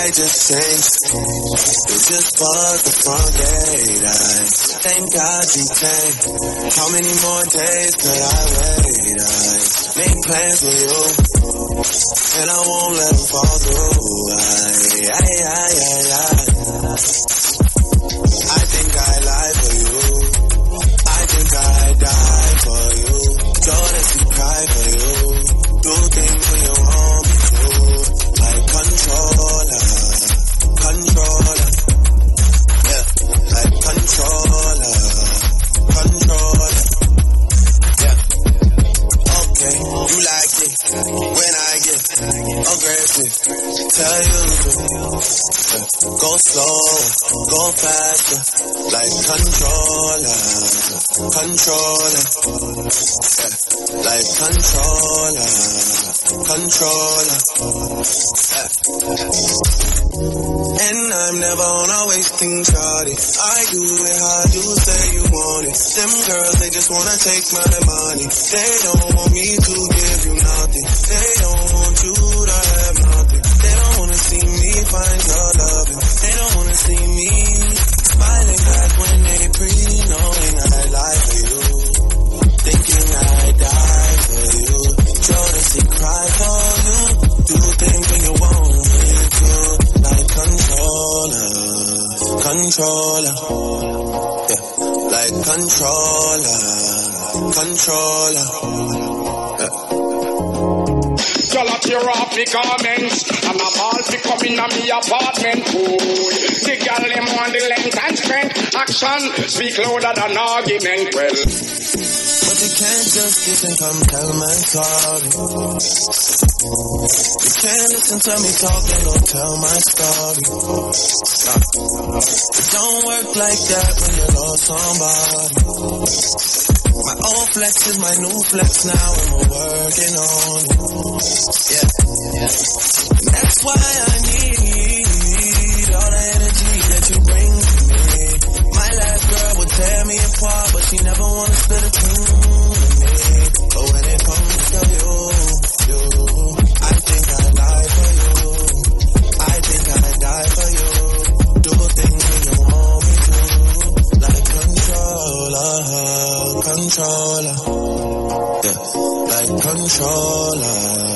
light just changed. You just fucked the front gate. Thank God you came. How many more days could I wait? I make plans for you, and I won't let them fall through. I think I lie for you. I think I die for you. Jodeci cry for you. Do things when you want me to. Like controller. Yeah, like controller. Yeah. Okay, you like it when I get aggressive. Tell you the truth. Go slow, go faster. Like controller. Yeah, like controller. Yeah. And I'm never on a wasting shawty. I do it how you say you want it. Them girls, they just wanna take my money. They don't want me to give you nothing. They don't want you to have nothing. They don't wanna see me find your loving. They don't wanna see me smiling back when they knowing I lie for you. Thinking I die for you. Jodeci cry for you. Do things when you want me to. Like controller. Yeah, like controller. Yeah. Y'all up your off me garments, and my balls be coming on me apartment. Good. The girl them on the length and strength. Action speak louder than argument. Well, but you can't just listen, come tell my story. You can't listen to me talk and go tell my story. It don't work like that when you lost somebody. My old flex is my new flex now, and we're working on it. Yeah. And that's why I need all the energy that you bring to me. My last girl would tear me apart, but she never wanna split a thing with me. But when it comes to you, I think I lie for you. I think I die for you. Do things when you want me to. Like controller. Yeah, like controller.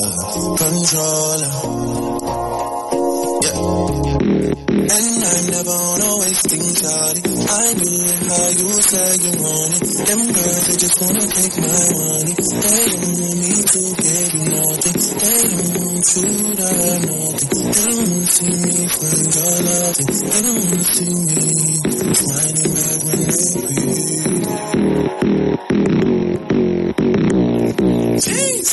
Yeah. And I'm never on a wasting shawty. I do it how you say you want it. Them girls, they just wanna take my money. They don't want me to give you nothing. They don't want you to have nothing. They don't wanna see me find your loving. They don't wanna see me smiling back when they breathe. Jeez.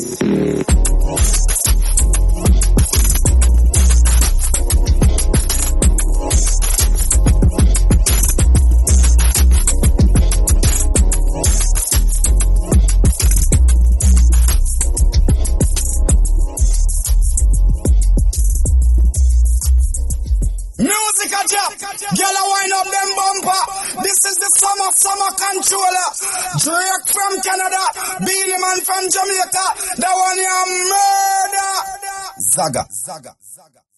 Summer controller, Drake from Canada, Beenie Man from Jamaica, that one you murder. Zaga.